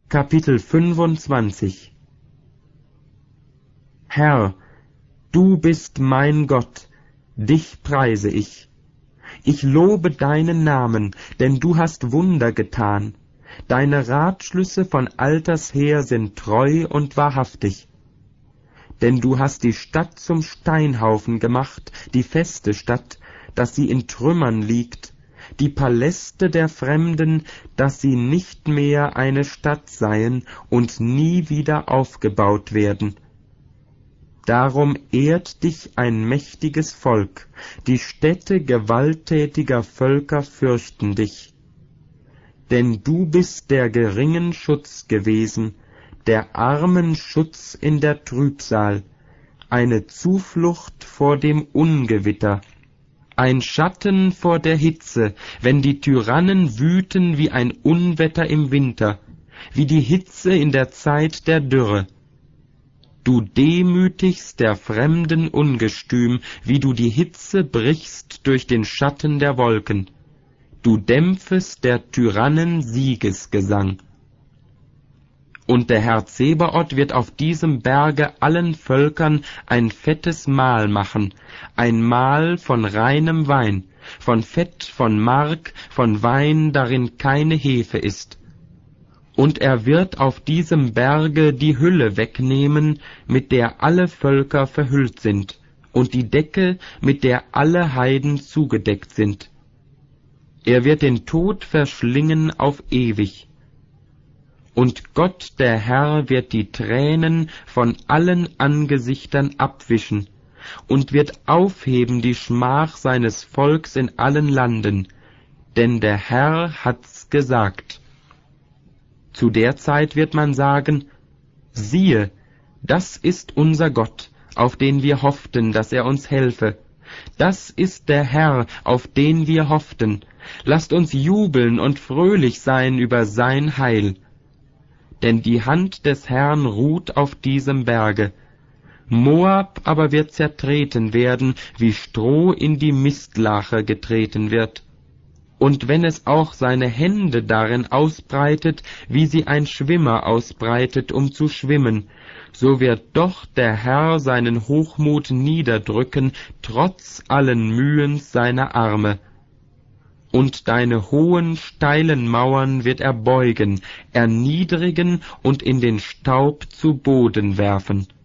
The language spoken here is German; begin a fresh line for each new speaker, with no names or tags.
Kapitel 25. Herr, du bist mein Gott, dich preise ich. Ich lobe deinen Namen, denn du hast Wunder getan. Deine Ratschlüsse von alters her sind treu und wahrhaftig. Denn du hast die Stadt zum Steinhaufen gemacht, die feste Stadt, dass sie in Trümmern liegt, die Paläste der Fremden, dass sie nicht mehr eine Stadt seien und nie wieder aufgebaut werden. Darum ehrt dich ein mächtiges Volk, die Städte gewalttätiger Völker fürchten dich. Denn du bist der geringen Schutz gewesen, der armen Schutz in der Trübsal, eine Zuflucht vor dem Ungewitter, ein Schatten vor der Hitze, wenn die Tyrannen wüten wie ein Unwetter im Winter, wie die Hitze in der Zeit der Dürre. Du demütigst der Fremden Ungestüm, wie du die Hitze brichst durch den Schatten der Wolken. Du dämpfest der Tyrannen Siegesgesang. Und der Herr Zebaoth wird auf diesem Berge allen Völkern ein fettes Mahl machen, ein Mahl von reinem Wein, von Fett, von Mark, von Wein, darin keine Hefe ist. Und er wird auf diesem Berge die Hülle wegnehmen, mit der alle Völker verhüllt sind, und die Decke, mit der alle Heiden zugedeckt sind. Er wird den Tod verschlingen auf ewig. Und Gott, der Herr, wird die Tränen von allen Angesichtern abwischen und wird aufheben die Schmach seines Volks in allen Landen, denn der Herr hat's gesagt. Zu der Zeit wird man sagen, siehe, das ist unser Gott, auf den wir hofften, dass er uns helfe. Das ist der Herr, auf den wir hofften. Lasst uns jubeln und fröhlich sein über sein Heil. Denn die Hand des Herrn ruht auf diesem Berge. Moab aber wird zertreten werden, wie Stroh in die Mistlache getreten wird. Und wenn es auch seine Hände darin ausbreitet, wie sie ein Schwimmer ausbreitet, um zu schwimmen, so wird doch der Herr seinen Hochmut niederdrücken, trotz allen Mühens seiner Arme. Und deine hohen, steilen Mauern wird er beugen, erniedrigen und in den Staub zu Boden werfen.